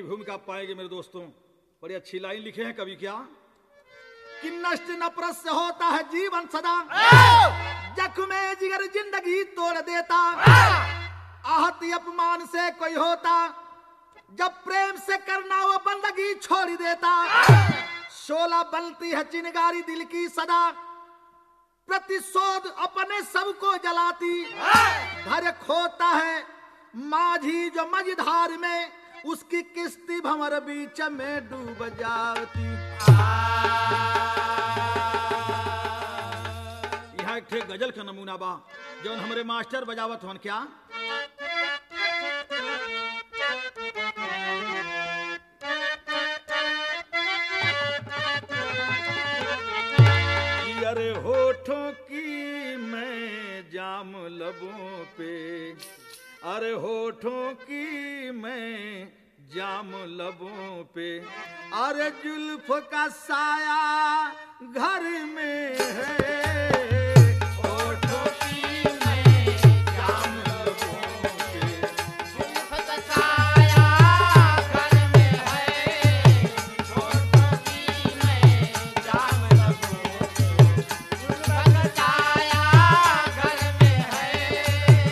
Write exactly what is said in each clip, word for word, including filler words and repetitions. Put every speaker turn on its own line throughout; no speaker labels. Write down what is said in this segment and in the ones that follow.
भूमिका पाएंगे मेरे दोस्तों। बड़ी अच्छी लाइन लिखे हैं कवि क्या कि नष्ट नफरत से होता है जीवन सदा, जख्मे जिगर जिंदगी तोड़ देता, आहत अपमान से कोई होता, जब प्रेम से करना वो बंदगी छोड़ देता। शोला बनती है चिनगारी दिल की सदा, प्रतिशोध अपने सबको जलाती। धैर्य खोता है माझी जो मझधार में, उसकी किस्ती भंवर बीच में डूब जाती। यहाँ एक ठे गजल का नमूना बा जो हमारे मास्टर बजावत हन क्या अरे होठों की मैं जाम लबों पे, अरे होठों की मैं जाम लबों पे, अरे जुल्फ का साया घर में है। होठों की मैं जाम लबों पे, जुल्फ का साया घर में है। होठों की मैं जाम लबों पे, जुल्फ का साया घर में है।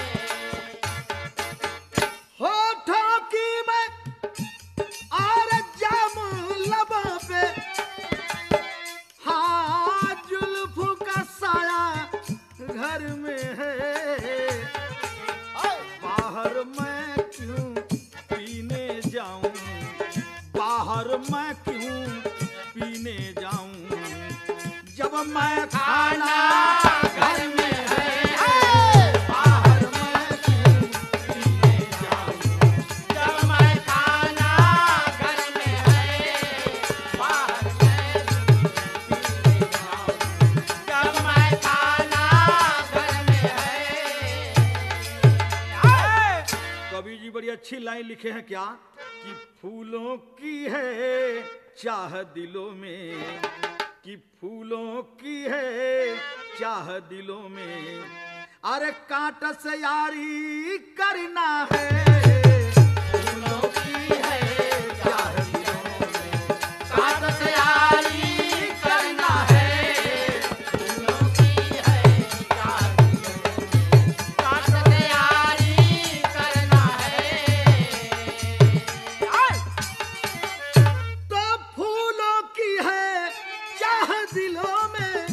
होठों की मैं और जाम लबों पे, हाँ जुल्फ का साया घर में है। बाहर मैं क्यों पीने जाऊं, बाहर मैं क्यों पीने जाऊं, जब मैं खाना घर में है। बाहर मैं क्यों पीने जाऊं, जब मैं खाना घर में है। बाहर मैं क्यों पीने जाऊं, जब मैं खाना घर में है। कवि जी बड़ी अच्छी लाइन लिखे हैं क्या कि फूलों की है चाह दिलों में, कि फूलों की है चाह दिलों में, अरे कांट से यारी करना है। फूलों की है चाह दिलों में, कांट से यारी करना है। फूलों की है चाह दिलों में, कांट से यारी करना है। तो फूलों की है चाह दिलों में,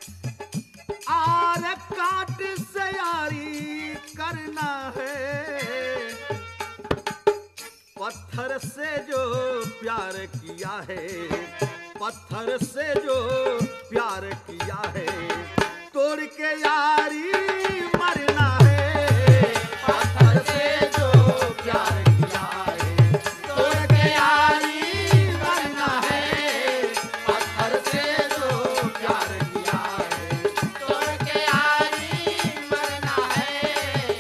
आर काट से यारी करना है। पत्थर से जो प्यार किया है, पत्थर से जो प्यार किया है, तोड़ के यारी मरना है। पत्थर से जो प्यार किया है, तोड़ के यारी मरना है। पत्थर से जो प्यार किया है, तोड़ के यारी मरना है।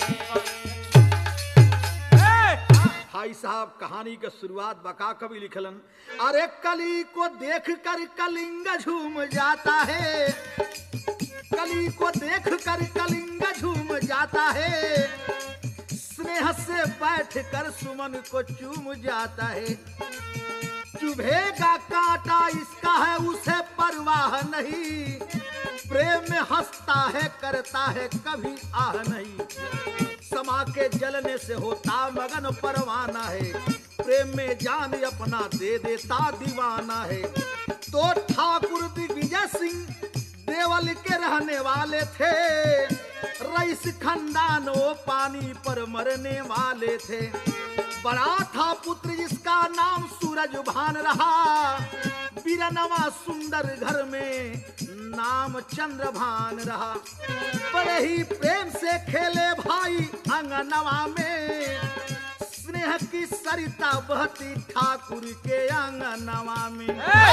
भाई साहब कहानी के शुरुआत बका कवि लिखलन, अरे कली को देख कर कलिंग झूम जाता है, कली को देख कर कलिंग झूम जाता है। स्नेह से बैठ कर सुमन को चूम जाता है। चुभेगा कांटा इसका है उसे परवाह नहीं, प्रेम में हंसता है करता है कभी आह नहीं। समा के जलने से होता मगन परवाना है, प्रेम में जान अपना दे देता दीवाना है। तो ठाकुर दिग्विजय सिंह देवल के रहने वाले थे, रईस खानदान वो पानी पर मरने वाले थे। बड़ा था पुत्र जिसका नाम सूरज भान रहा, बीरनवा सुंदर घर में नाम चंद्रभान रहा। बड़े ही प्रेम से खेले भाई अंगनवा में, स्नेह की सरिता बहती ठाकुर के अंगनवा में।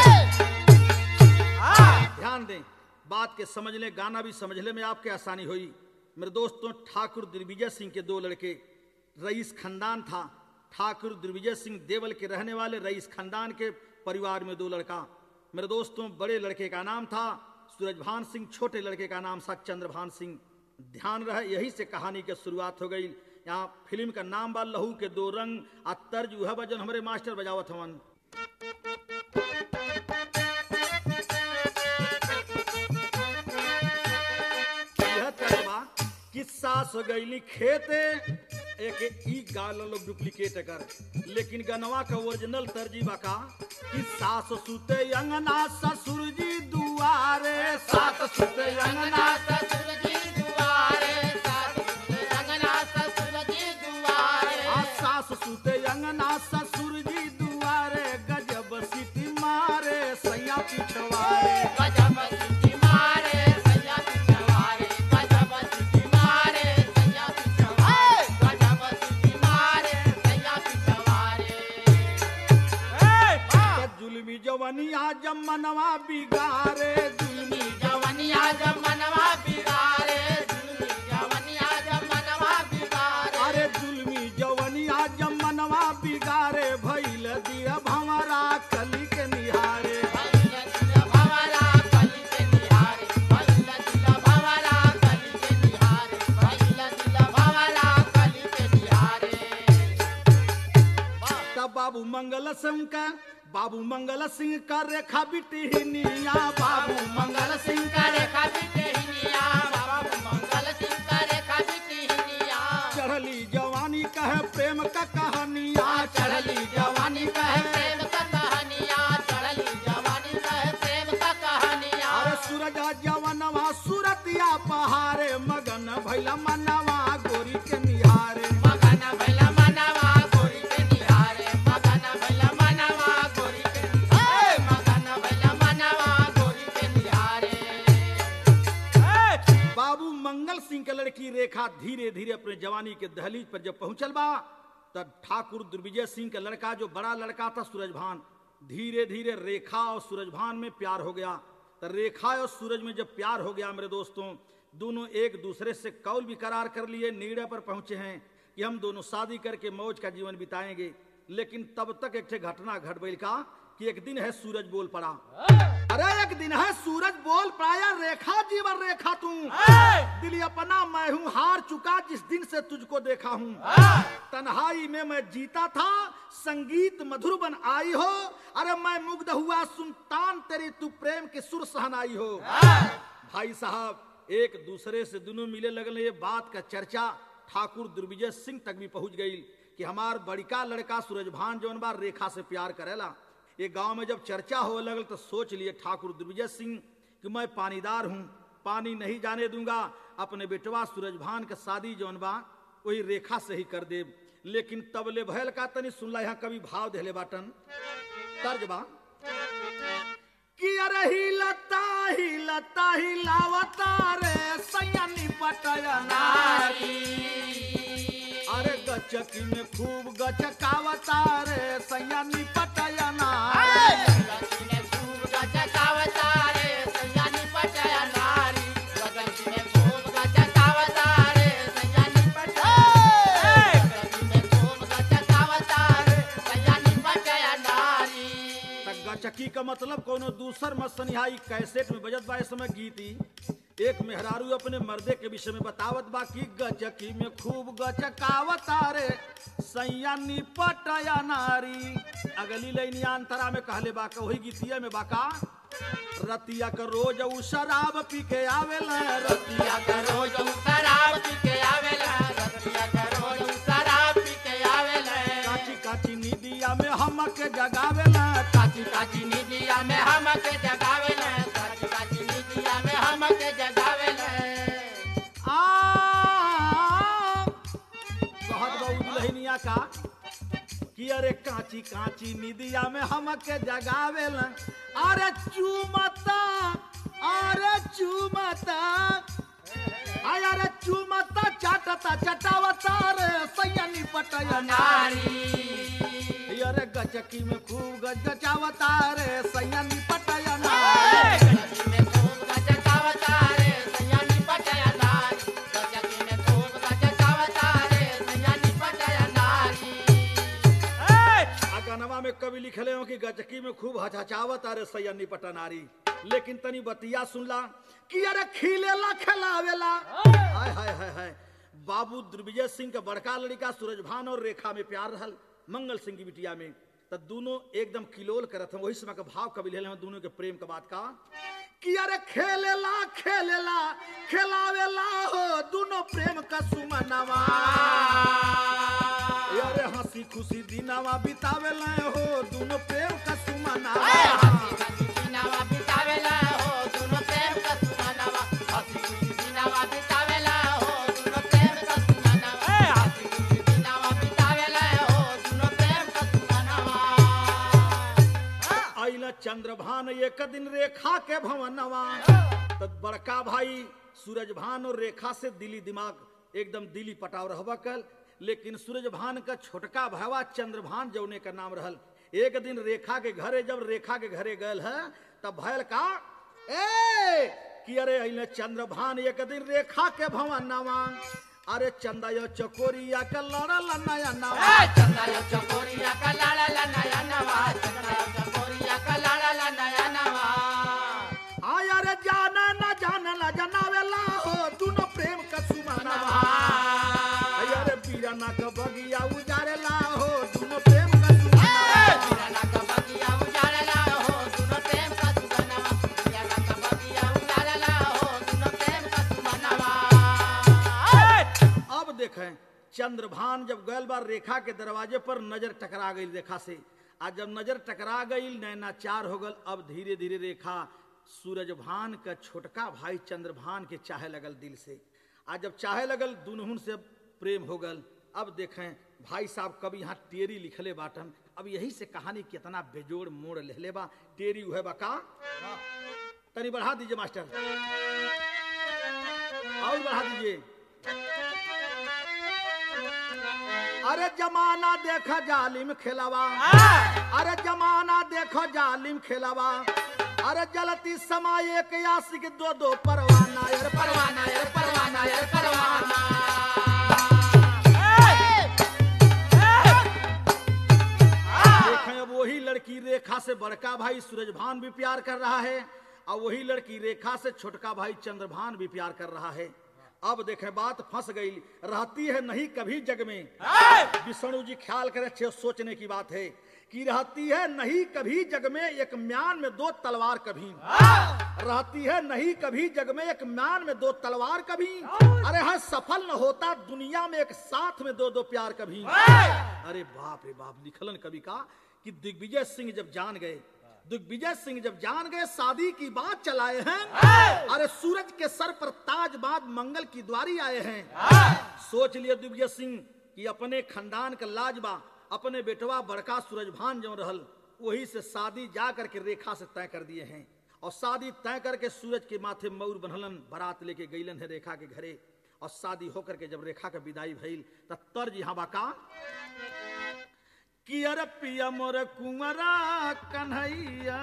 ध्यान दें, बात के समझने गाना भी समझने में आपके आसानी हुई। मेरे दोस्तों, ठाकुर दिग्विजय सिंह के दो लड़के, रईस खानदान था। ठाकुर दिग्विजय सिंह देवल के रहने वाले रईस खानदान के परिवार में दो लड़का। मेरे दोस्तों, बड़े लड़के का नाम था सूरजभान सिंह, छोटे लड़के का नाम था चंद्रभान सिंह। ध्यान रहे, यही से कहानी की शुरुआत हो गई। यहाँ फिल्म का नाम बा लहू के दो रंग, आ तर्ज उह बजन हमारे मास्टर बजावत हवन। यह तर्ज बा कि सास गईली खेते, एक ई गाल लोग डुप्लीकेट कर, लेकिन गनवा का ओरिजिनल तर्जी बा का कि सास सुते अंगना ससुर जी दुआरे, सास सुते अंगना
ससुर जी दुआरे, सास सुते अंगना ससुर जी दुआरे,
आ सास सुते अंगना ससुर जी दुआरे, गजब सीटी मारे सैया पिछवारे,
गजब सीटी मारे सैया पिछवारे, गजब सीटी मारे सैया पिछवारे, गजब सीटी मारे सैया पिछवारे।
जुल्मी जवनिया जमनवा बिगारे, जुल्मी
जवनिया जमनवा बिगारे, जुल्मी जवनिया जमनवा बिगारे,
अरे जुल्मी जवनिया जमनवा बिगारे, भइल दिया भंवरा कली के निहारे,
भइल दिल भंवरा कली के निहारे, भइल दिल भंवरा कली के निहारे, भइल दिल भंवरा कली के निहारे।
तब बाबू मंगल सिंह का बाबू मंगल सिंह का रेखा बिटिहनिया, बाबू
मंगल सिंह करे कबिटिहनिया, बाबू मंगल सिंह करे कबिटिहनिया,
चढ़ली जवानी कहे प्रेम का कहानिया,
चढ़ली जवानी कहे प्रेम का कहानिया, चढ़ली जवानी कहे प्रेम का कहानिया।
अरे सूरजा जवनवा सूरतिया पहारे, मगन भैला मनवा गोरी के निहारे,
मगन भैला मनवा गोरी के निहारे, मगन भैला मनवा गोरी के निहारे, मगन भैला मनवा गोरी के निहारे।
बाबू मंगल सिंह के लड़की रेखा धीरे धीरे अपने जवानी के दहलीज पर जब पहुंचल बा, तब ठाकुर दुर्विजय सिंह का लड़का जो बड़ा लड़का था सूरजभान, धीरे धीरे रेखा और सूरजभान में प्यार हो गया। तो रेखा और सूरज में जब प्यार हो गया मेरे दोस्तों, दोनों एक दूसरे से कौल भी करार कर लिए, निर्णय पर पहुंचे हैं कि हम दोनों शादी करके मौज का जीवन बिताएंगे। लेकिन तब तक एक घटना घट गई का कि एक दिन है सूरज बोल पड़ा, अरे एक दिन है सूरज बोल पड़ा, रेखा जीवन रेखा तू, दिल अपना मैं हूँ हार चुका जिस दिन से तुझको देखा हूँ, तन्हाई में मैं जीता था संगीत मधुर बन आई हो, अरे मैं मुग्ध हुआ सुनतान तेरी तू प्रेम के सुर सहनाई हो। भाई साहब एक दूसरे से दोनों मिले लगल, ये बात का चर्चा ठाकुर दुर्विजय सिंह तक भी पहुंच गई कि हमार बड़का लड़का सूरजभान जौन बार रेखा से प्यार करेला। ये गांव में जब चर्चा हो लगल तो सोच लिए ठाकुर दुर्विजय सिंह कि मैं पानीदार हूं, पानी नहीं जाने दूंगा, अपने बेटवा सूरजभान के शादी जौन बा वही रेखा से ही कर दे। लेकिन तबले भयल का तनी सुनला, यहाँ कभी भाव देले बाटन तर्ज बा कि अरे ही लता ही लता ही लावता रे सैया निपटया नारी, अरे गचकी में खूब गचकावता रे सैया निपटया नारी,
गगन में खूब गचकावता रे सैया निपटया नारी, गगन में खूब गचकावता रे सैया निपटया, गगन में खूब गचकावता रे सैया निपटया नारी।
तक गचकी का मतलब कोनो दूसर मत सनिहाई कैसेट में बजत बा इस समय गीती, एक मेहरारू अपने मर्दे के विषय में बतावत बा कि गचकी में खूब गचकावता रे सैया निपटया नारी। अगली लाइनिया अंतरा में कहले बाका वही गीतिया में बाका, रतिया का रोज उ शराब पी के आवेला, रतिया का रोज
रोज शराब पी के आवेला, रतिया का रोज शराब पी के आवेला,
काची काची नीदिया में हमके जगावेला, काची
काची निदिया में हमके जगावेला, काची काची निदिया में हमके जगावेला।
आ कहत बा दुल्हनिया का कि अरे काची काची निदिया में हमके जगावेला, अरे चूमता अरे चूमता आय अरे चूमता चाटता चटावता रे सैया निपटया नारी, अरे गचकी में खूब गचकावता रे सैया निपटया नारी,
गचकी में खूब गचकावता रे सैया निपटया नारी, गचकी में खूब गचकावता रे सैया निपटया नारी।
गनवा में कवि लिखले हो कि गचकी में खूब हचहचावत अरे सैया निपटा नारी। लेकिन तनी बतिया सुनला कि अरे खिलेला खिलावेला, हाय हाय हाय हाय बाबू दिग्विजय सिंह का बड़का लड़का सूरजभान और रेखा में प्यार रहल मंगल सिंह की बिटिया में, तो दोनों एकदम किलोल करत हैं। वही समय का भाव कवि ले दोनों के प्रेम का बात का कि अरे खेलेला खेलेला खेलावेला हो दोनों प्रेम का सुमनवा, अरे हंसी खुशी दिनवा बितावेला हो दोनों प्रेम का सुमनवा,
दिनवा बितावेला हो दोनों प्रेम का सुमनवा, हंसी खुशी दिनवा बितावेला हो दोनों प्रेम का सुमनवा, हंसी खुशी दिनवा बितावेला हो दोनों प्रेम का सुमनवा।
आइला चंद्रभान एक दिन रेखा के भवनवा, तो बड़का भाई सूरजभान और रेखा से दिली दिमाग एकदम दिली पटाव रहबा कल, लेकिन सूरजभान का छोटका भावा चंद्रभान जौने का नाम रहल। एक दिन रेखा के घरे जब रेखा के घरे गल है तब भयल का ए कि अरे अइले चंद्रभान एक दिन रेखा के भवनवा, अरे चंदा यो चकोरिया का लड़ल नया नवा,
चंदा यो चकोरिया का लड़ल नया नवा, चंदा यो चकोरिया का लड़ल नया नवा।
आय अरे जाना न जाना न जनावेला हो दोनों प्रेम का सुमनवा, आय अरे बीराना का बगिया उजारेला हो दोनों प्रेम का सुमनवा,
बीराना का बगिया उजारेला हो दोनों प्रेम का सुमनवा, बीराना का बगिया उजारेला हो दोनों प्रेम का सुमनवा।
अब देखें चंद्रभान जब गल बार रेखा के दरवाजे पर नजर टकरा गई रेखा से, आज जब नजर टकरा गई नैनाचार हो गल। अब धीरे धीरे रेखा सूरजभान का छोटका भाई चंद्रभान के चाहे लगल दिल से, आज जब चाहे लगल दुनहुन से प्रेम हो गल। अब देखें भाई साहब कभी यहाँ टेरी लिखले बाटन, अब यही से कहानी कितना बेजोड़ मोड़ लेले बा। टेरी उहे बा का तनी बढ़ा दीजिए मास्टर, और बढ़ा दीजिए। अरे जमाना देखो जालिम खेलावा, अरे जमाना देखो जालिम खेलावा, अरे जलती समय एक आशिक दो दो परवाना, यार परवाना यार परवाना यार परवाना। देखें अब वही लड़की रेखा से बड़का भाई सूरजभान भी प्यार कर रहा है, और वही लड़की रेखा से छोटका भाई चंद्रभान भी प्यार कर रहा है। अब देखें बात फंस गई, रहती है नहीं कभी जग में, विष्णु जी ख्याल करें सोचने की बात है कि रहती है नहीं कभी जग में एक म्यान में दो तलवार कभी, रहती है नहीं कभी जग में एक म्यान में दो तलवार कभी, अरे है सफल न होता दुनिया में एक साथ में दो दो प्यार कभी। अरे बाप रे बाप, लिखलन कवि का कि दिग्विजय सिंह जब जान गए, दिग्विजय सिंह जब जान गए शादी की बात चलाए हैं, अरे सूरज के सर पर ताज बाद मंगल की द्वारी आए हैं। सोच लिए दिग्विजय सिंह कि अपने खानदान का लाजबा अपने बेटवा बड़का सूरजभान जो रहल वही से शादी जा करके रेखा से तय कर दिए हैं, और शादी तय करके सूरज के माथे मयूर बनहलन, बारात लेके गईलन है रेखा के घरे, और शादी होकर के जब रेखा का विदाई भइल तब तर्ज यहाँ बाका कि अरे पिया मोर कुंवरा कन्हैया,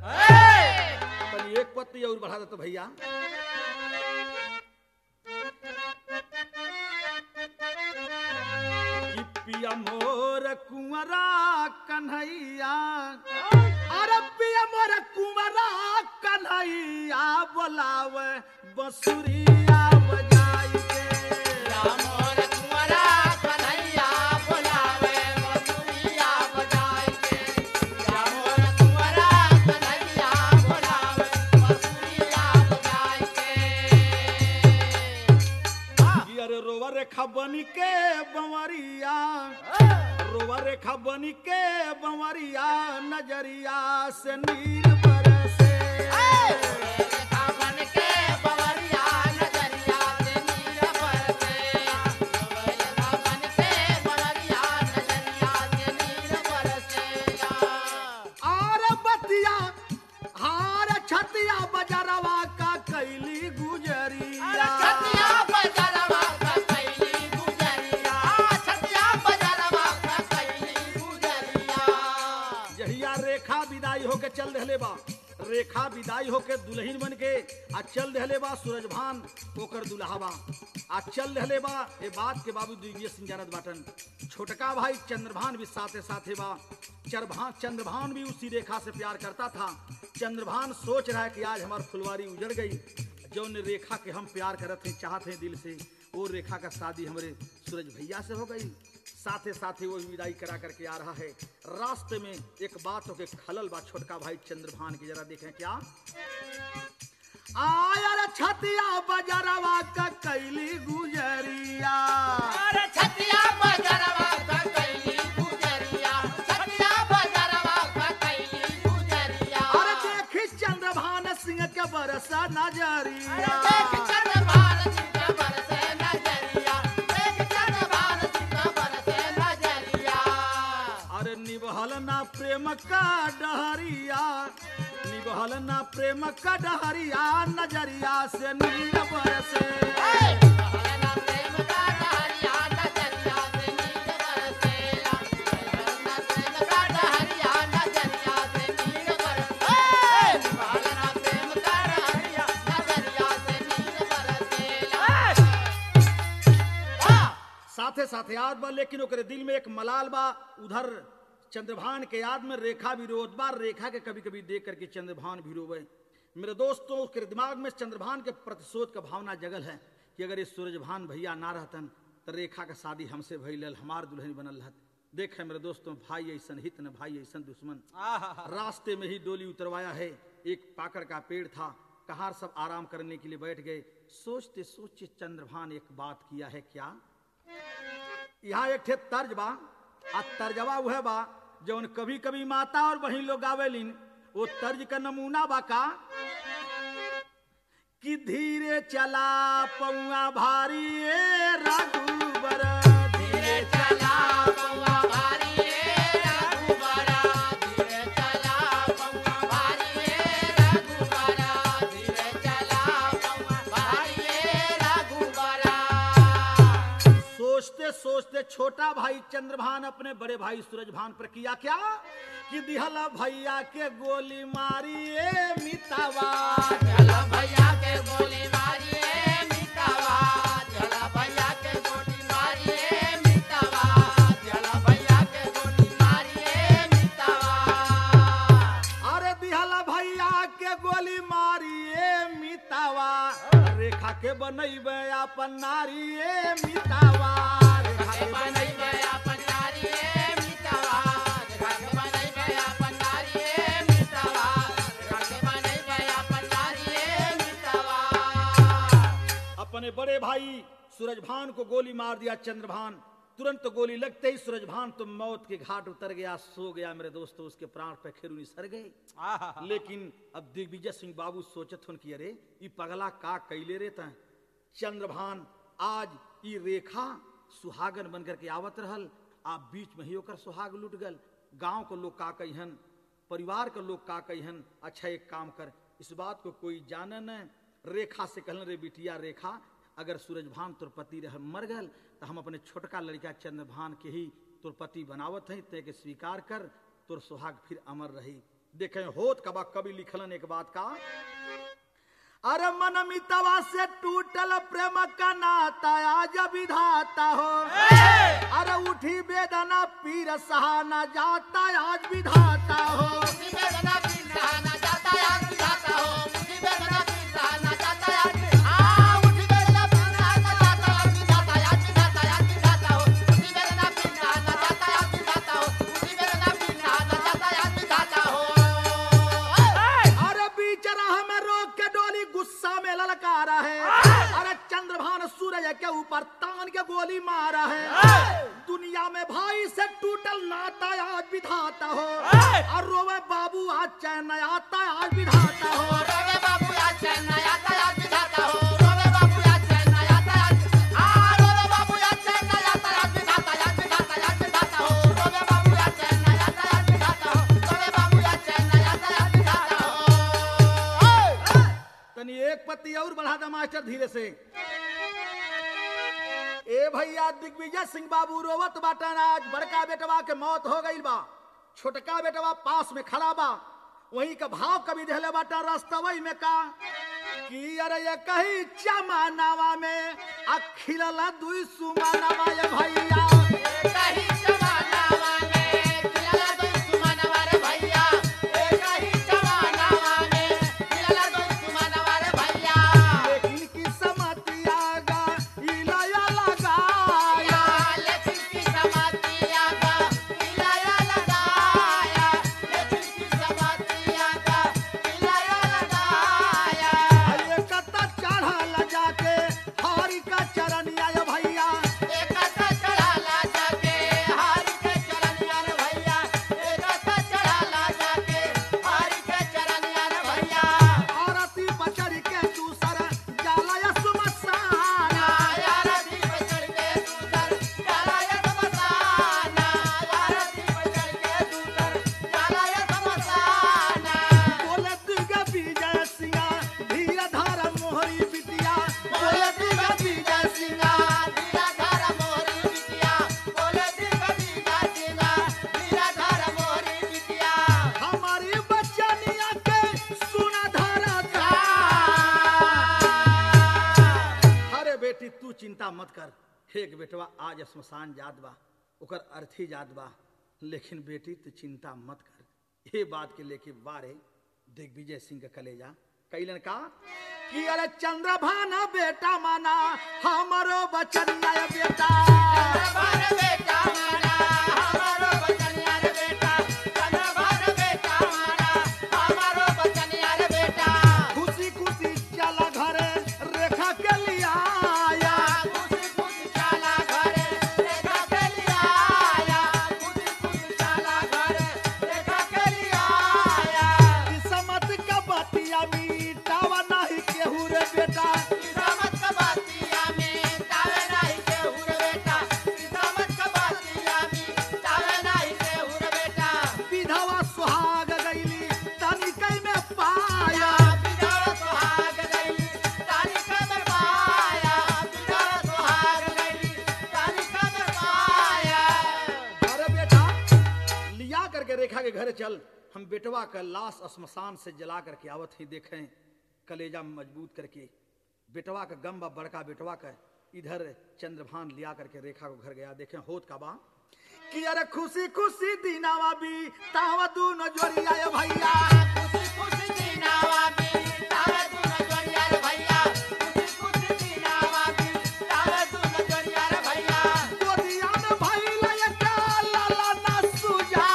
एक पत्ती और बढ़ा दे तो भैया। पिया मोर कुंवरा कन्हैया, अरे पिया मोर कुंवरा कन्हैया, बोलावे बंसुरिया बजाई के,
पिया मोर कुंवरा कन्हैया, बोलावे बंसुरिया बजाई के, पिया मोर कुंवरा कन्हैया, बोलावे बंसुरिया बजाई के।
अरे रोवा रेखा बनी के बंवरिया, रोवा रेखा बनी के बंवरिया, नजरिया से नीर बरसे,
रेखा बन के बंवरिया, नजरिया से नीर बरसे, रेखा बन के बंवरिया, नजरिया से नीर बरसे।
आर बतिया हार छतिया बजरवा का कैली गुजरिया,
छतिया बजरवा का कैली गुजरिया, छतिया बजरवा का कैली गुजरिया।
जहिया रेखा विदाई होके चल रहले बा, रेखा विदाई होके दुल्हन बन के आ चल रहले बा सूरजभान ओकर दुल्हावा, आ चल रहले बा। ये बात के बाबू दिग्विजय सिंह जानत बाटन, छोटका भाई चंद्रभान भी साथे साथे बा। चरभान चंद्रभान भी उसी रेखा से प्यार करता था। चंद्रभान सोच रहा है कि आज हमारी फुलवारी उजड़ गई, जौन रेखा के हम प्यार करत हैं चाहते हैं दिल से, वो रेखा का शादी हमारे सूरज भैया से हो गई। साथे साथे वो विदाई करा करके आ रहा है। रास्ते में एक बात हो के खलल बा छोटका भाई चंद्रभान के, जरा देखें क्या। आया छतिया बजरवा का कैली गुजरिया,
अरे छतिया बजरवा का कैली गुजरिया, छतिया बजरवा का कैली गुजरिया।
अरे देखी चंद्रभान सिंह के बरसा नजरिया,
देख चंद्रभान सिंह का बरसे नजरिया, देख चंद्रभान सिंह का बरसे नजरिया।
अरे निभल ना प्रेम का डहरिया, निभल ना प्रेम का डहरिया, नजरिया से नीर बरसे।
निभलना प्रेम का डहरिया, नजरिया से नीर बरसेला, निभलना प्रेम का डहरिया, नजरिया से नीर बरसे। निभलना प्रेम का डहरिया, नजरिया से नीर बरसेला।
साथे साथे याद बा, लेकिन ओकरे दिल में एक मलाल बा। उधर चंद्रभान के याद में रेखा भी रोत बा। रेखा के कभी कभी देख करके चंद्रभान भी रोवे। मेरे दोस्तों, उसके दिमाग में चंद्रभान के प्रतिशोध का भावना जगल है कि अगर ये सूरजभान भैया ना रहतन तो रेखा का शादी हमसे भइल, हमार दुल्हन बनल रहत। देखे मेरे दोस्तों, भाई ऐसन हित न भाई ऐसन दुश्मन। रास्ते में ही डोली उतरवाया है। एक पाकड़ का पेड़ था, कहार सब आराम करने के लिए बैठ गए। सोचते सोचते चंद्रभान एक बात किया है। क्या? यहाँ एक ठे तर्ज बा, आ तर्जवा वह बा जौन कभी कभी माता और बहन लोग गावेलिन। वो तर्ज का नमूना बा का कि धीरे चला पौआ भारी ए रघुबर,
धीरे चला पौआ भारी ए रघुबरा, धीरे चला पौआ भारी ए रघुबरा, धीरे चला पौआ भारी ए रघुबरा।
सोचते सोचते छोटा भाई चंद्रभान अपने बड़े भाई सूरजभान पर किया क्या कि दिहला भैया के गोली मारी ए मितावा,
चला भैया के गोली मारी ए मितावा, चला भैया के गोली मारी ए मितावा, चला भैया के गोली मारी ए मितावा।
अरे दिहला भैया के गोली मारी ए मितावा, रेखा के बनैबे अपन नारी ए मितावा, रेखा के बनैबे
अपन नारी ए मितावा, रेखा के बनैबे अपन नारी ए मितावा, रेखा के बनैबे अपन नारी ए मितावा।
अपने बड़े भाई सूरजभान को गोली मार दिया चंद्रभान। तुरंत गोली लगते ही सूरजभान तो मौत के घाट उतर गया, सो गया। मेरे दोस्तों, उसके प्राण पे खेरुनी सर गए। लेकिन अब दिग्विजय सिंह बाबू सोचत हन कि अरे ई पगला का कैले रे ता चंद्रभान आज ई रेखा सुहागन बनकर के आवत रहल, आप बीच में ही होकर सुहाग लुट गल। गांव के लोग का कहिहन, परिवार के लोग का कहिहन। अच्छा एक काम कर, इस बात को कोई जाने न। रेखा से कहलन, रे बिटिया रेखा, अगर सूरजभान तोर पति रह मर गल तो हम अपने छोटका लड़का चंद्रभान के ही तोर पति बनावत हैं, ते के स्वीकार कर, तोर सुहाग फिर अमर रही। देखें होत कबा कवि लिखलन एक बात का, अरे मन मितवा से टूटल प्रेम का नाता आज विधाता हो, अरे उठी वेदना पीर सहा न जाता आज विधाता हो।
मुझी वेदना पीर सहा न जाता आज विधाता हो, मुझी वेदना पीर सहा न जाता आज, आ मुझी वेदना पीर सहा न जाता आज विधाता आज विधाता आज विधाता हो, मुझी वेदना पीर सहा न जाता आज विधाता हो, मुझी वेदना पीर सहा न जाता आज विधाता हो।
अरे बीच राह में रोक के डोली गुस्सा में ललकारा है, अरे चंद्रभान सूरज के ऊपर तान के गोली मारा है। दुनिया में भाई से टूटल नाता आज विधाता हो, और रोवे बाबू आज चैन आता आज विधाता हो।
रोवे बाबू आज चैन आता आज विधाता हो, रोवे बाबू आज चैन आता आज, आ रोवे बाबू आज चैन आता आज विधाता आज विधाता आज विधाता हो, रोवे बाबू आज चैन आता आज विधाता हो, रोवे बाबू आज चैन आता आज विधाता हो।
तनी एक पत्ती और बढ़ा दे मास्टर धीरे से। ए भैया दिग्विजय सिंह बाबू रोवत बाटन, आज बड़का बेटवा के मौत हो गई बा, छोटका बेटवा पास में खड़ा बा। वही का भाव कभी देहले बाटा रास्तवई में का कि अरे ये कही जमानावा में अखिलला दुई सुमनवा ये भैया,
कहीं जमानावा में खिलला दुई सुमनवा रे भैया, कहीं जमानावा में खिलला दुई सुमनवा रे भैया।
बेटी तू चिंता मत कर, एक बेटवा आज श्मशान जात बा, ओकर अर्थी जात बा, लेकिन बेटी तू चिंता मत कर। ये बात के लेके बारे दिग्विजय सिंह का कलेजा कैलन का कि अरे चंद्रभान बेटा माना हमारो बचनिया बेटा,
चंद्रभान बेटा माना हमारो बचनिया रे बेटा, चंद्रभान बेटा माना हमारो बचनिया रे बेटा।
खुशी खुशी चला घरे रेखा के लिया आया,
खुशी खुशी चला घरे रेखा के लिए आया, खुशी खुशी चला घरे रेखा के लिए आया।
किस्मत का बतिया मीठावा नहीं केहू रे बेटा,
किस्मत का बातिया में तावे नहीं केहू रे बेटा, किस्मत का बातिया में तावे नहीं केहू रे बेटा।
विधवा सुहाग गईली तनिकै में पाया,
विधवा सुहाग गईली तानिका में पाया, विधवा सुहाग गईली तानिका में पाया।
अरे बेटा लिया करके रेखा के घर चल, हम बेटवा का लाश श्मशान से जला करके आवत ही देखें, कलेजा मजबूत करके। बेटवा का गम बा बड़का बेटवा का, इधर चंद्रभान लिया करके रेखा को घर गया, देखें होत का बा कि अरे खुशी खुशी दीनावा भी तावा दूनो जोड़ी आए भैया,
खुशी खुशी दीनावा भी तावे दूनो जोड़िया रे भैया, खुशी खुशी दीनावा भी तावे दूनो जोड़िया रे भैया।
गोदिया में भइला एक लाला ना सुजा।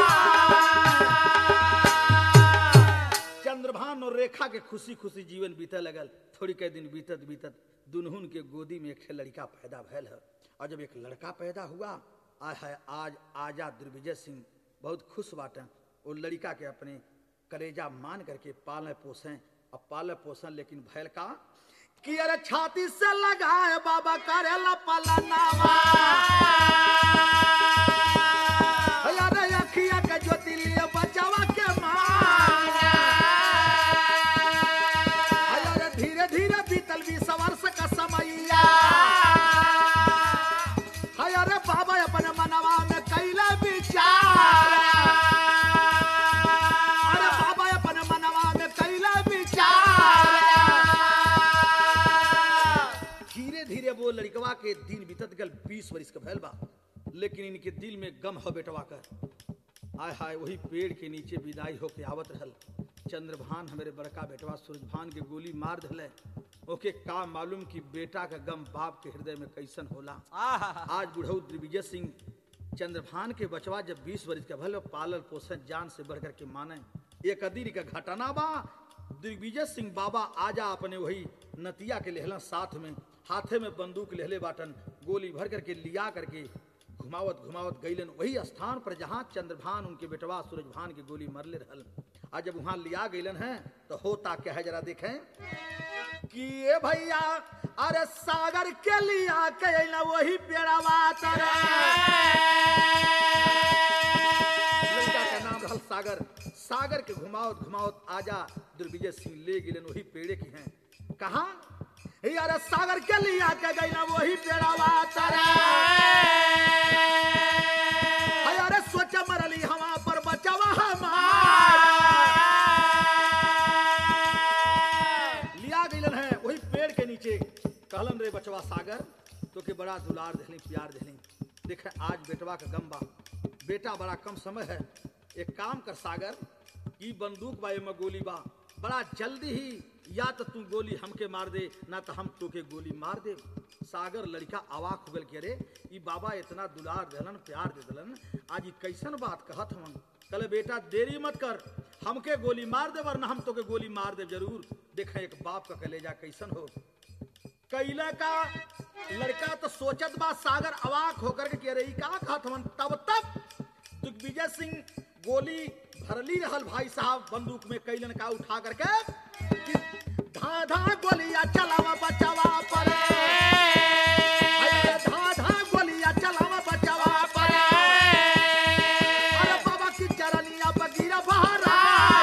चंद्रभान और रेखा के खुशी खुशी जीवन बीते लगल। थोड़ी के दिन बीतत बीतत दुनहुन के गोदी में एक लड़का पैदा भैल है, और जब एक लड़का पैदा हुआ आज है आज आजा दिग्विजय सिंह बहुत खुश बाटन, और लड़का के अपने कलेजा मान करके पाले पोसें, अब पाले पोसें लेकिन भैल का कि अरे छाती से लगाए बाबा करेला पलनावा, अरे अखिया के ज्योति लिए बचावा के मारा, अरे धीरे धीरे बीतल बीस वर्ष का समैया, अरे बाबा अपने मनवा में कैला विचार, अरे बाबा अपने मनवा में कैला विचार। धीरे धीरे वो लड़कवा के दिन बीतत गल, बीस वर्ष का भैल बा, लेकिन इनके दिल में गम हो बेटवा कर। आय हाय वही पेड़ के नीचे विदाई होके आवत रहल चंद्रभान, हमारे बड़का बेटवा सूरजभान के गोली मार दिले। ओके का मालूम कि बेटा का गम बाप के हृदय में कैसन होला। आज बुढ़ऊ दिग्विजय सिंह चंद्रभान के बचवा जब बीस वर्ष का भल पालल पोषण जान से बढ़कर के माने, एक अदीर का घटना बा। दिग्विजय सिंह बाबा आजा अपने वही नतिया के लेहला साथ में, हाथे में बंदूक लेहले बाटन, गोली भर करके लिया करके घुमावत घुमावत गईलन वही स्थान पर जहां चंद्रभान उनके बेटवा सूरजभान की गोली मरले रहल। आज जब वहां लिया गईलन है तो होता क्या है जरा देखें कि ये भैया अरे सागर के लिया के वही पेड़ावा तारा, लड़का का नाम रहल सागर। सागर के घुमावत घुमावत आजा दिग्विजय सिंह ले गिलन वही पेड़े की हैं, कहा अरे सागर के लिया के गईला वही पेड़ावा तारा, अरे सोच मरली हवा पर बचावा हमारा, लिया गईलन है वही पेड़ के नीचे। कहलन रे बचवा सागर तो के बड़ा दुलार देहली प्यार देहली, देखे आज बेटवा का गम बा, बेटा बड़ा कम समय है, एक काम कर सागर की बंदूक बा में गोली बा, बड़ा जल्दी ही या तो तू गोली हमके मार दे ना तो हम तोके गोली मार दे। सागर लड़का अवाक हो गल के रे ई बाबा इतना दुलार देलन प्यार दे दलन, आज कैसन बात कहत हम। कल बेटा देरी मत कर, हमके गोली मार दे वरना हम तोके गोली मार दे जरूर। देखा एक बाप का कलेजा कैसन हो। कैला का लड़का तो सोचत बा, सागर अवाक होकर के कह रही का कहत हम। तब तक दिग्विजय सिंह गोली भरली रहल भाई साहब बंदूक में, कैलन का उठा करके धा धा गोलियां चलावा बचावा पड़े, धा धा गोलियां चलावा बचावा पड़े, अरे बाबा की चरनिया बगीरा बहरा,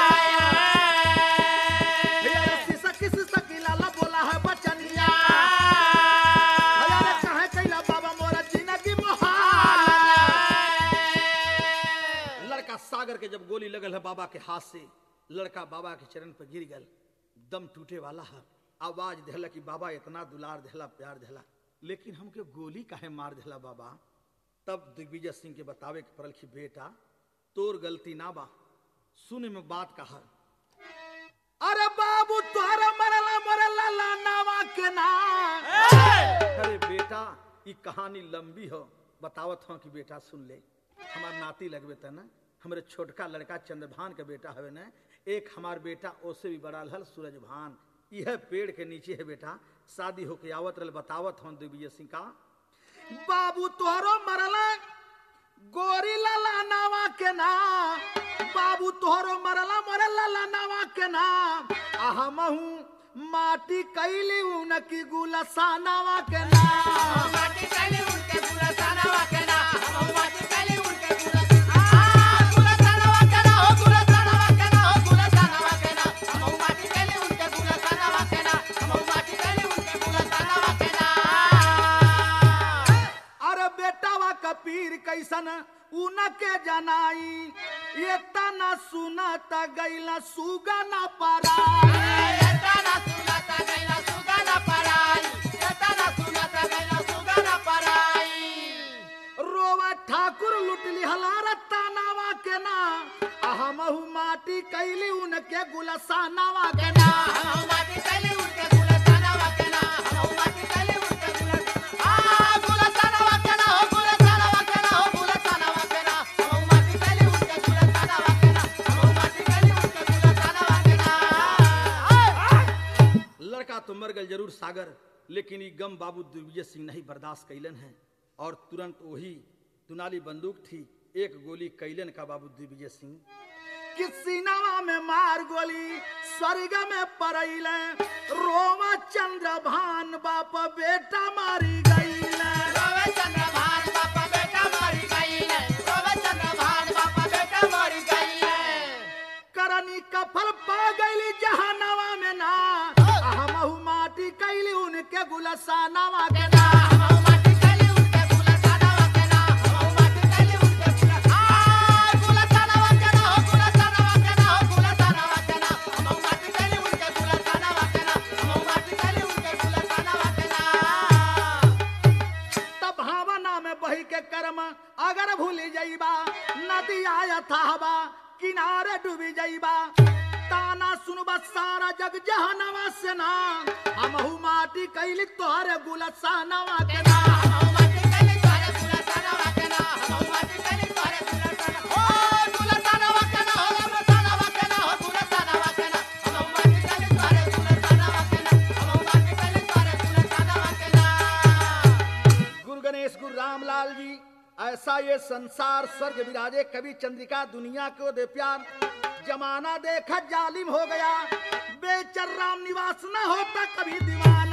सिसक सिसक लाला बोला है बचनिया, अरे कहे कैला बाबा मोरा जिंदगी मुहाल। लड़का सागर के जब गोली लगल है बाबा के हाथ से, लड़का बाबा के चरण पर गिर गल, दम टूटे वाला है। आवाज देला कि बाबा इतना दुलार देला प्यार देला लेकिन हमके गोली काहे मार देला बाबा। तब दिग्विजय सिंह के बतावे के पड़ल कि बेटा तोर गलती ना बा, सुन में बात कहा। अरे बाबू तोहरा मरला मरला लानावा के ना। अरे बेटा ये कहानी लंबी हो, बतावत हूँ कि बेटा सुन ले। हमार नाती लगबे त ना, हमारे छोटका लड़का चंद्रभान का बेटा हवे ना, एक हमार बेटा ओसे भी बड़ा हल सूरजभान, यह पेड़ के नीचे है बेटा, शादी होके आवत रहे। बतावत हूँ दिग्विजय सिंह का। बाबू तोहरो मरला गोरी लाला नावा के ना, बाबू तोहरो मरला मरला लानावा के ना, अहमहू माटी कैली उनकी गुलसानावा के ना।
माटी कैली उनके गुलसानावा के ना, हम माटी कैली उनके गुलसानावा गुलसानावा के ना, हो गुलसानावा के ना, हो गुलसानावा के ना, हम माटी कैली उनके गुलसानावा के ना, हम माटी कैली उनके गुलसानावा के ना।
अरे बेटावा कपीर कैसन उनके जनाई, ये तना सुनत गैला सुगना पराई।
ये तना सुनत गैला सुगना पराई, ये तना सुनत गैला सुगना पराई।
रोवा ठाकुर लुटली हलार तानावा के ना, अहमहू माटी कैली उनके गुलसानावा के ना।
हम माटी कैली उनके गुलसानावा के ना, हम माटी कैली उनके गुलसानावा आ गुलसानावा के ना, हो गुलसानावा के ना, हो गुलसानावा के ना, हम माटी कैली उनके गुलसानावा के ना, हम माटी कैली उनके गुलसानावा के ना।
लड़का तो मर गल जरूर सागर, लेकिन ये गम बाबू दिग्विजय सिंह नहीं बर्दाश्त कैलन है और तुरंत वही दुनाली बंदूक थी, एक गोली कैलन का बाबू दिग्विजय सिंह कि सीनावा में मार गोली स्वर्ग में परैले, रोमा चंद्रभान बाप बेटा मारी गईले।
रोवे चंद्रभान बाप बेटा मरी गईले, रोवे चंद्रभान बाप बेटा मरी गईले।
करनी कफल पा गईली जहानवा में ना, हमहू माटी कैली उनके गुलसानावा के ना।
हम माटी कैली उनके गुलसानावा के ना, हम माटी कैली उनके गुलसानावा आ गुलसानावा के ना, हो गुलसानावा के ना, हो गुलसानावा के ना, हम माटी कैली उनके गुलसानावा के ना, हम माटी कैली उनके गुलसानावा के ना।
तब भावना में बही के कर्म अगर भूली जाइबा, नदी आया थाबा किनारे डूबी जाइबा, ताना सुनबा सारा जग जहानवा से ना, हमहू माटी कैली तोहरे गुलसानावा के ना।
हम माटी कैली तोहरे गुलसानावा के ना, हम माटी कैली तोहरे गुलसानावा ओ गुलसानावा के ना, हो गुलसानावा के ना, हो गुलसानावा के ना, हम माटी कैली तोहरे गुलसानावा के ना, हम माटी कैली तोहरे गुलसानावा के ना।
गुरु गणेश गुरु रामलाल जी, ऐसा ये संसार स्वर्ग विराजे, कभी चंद्रिका दुनिया को दे प्यार, जमाना देखा जालिम हो गया, बेचर राम निवास न होता कभी दीवाना।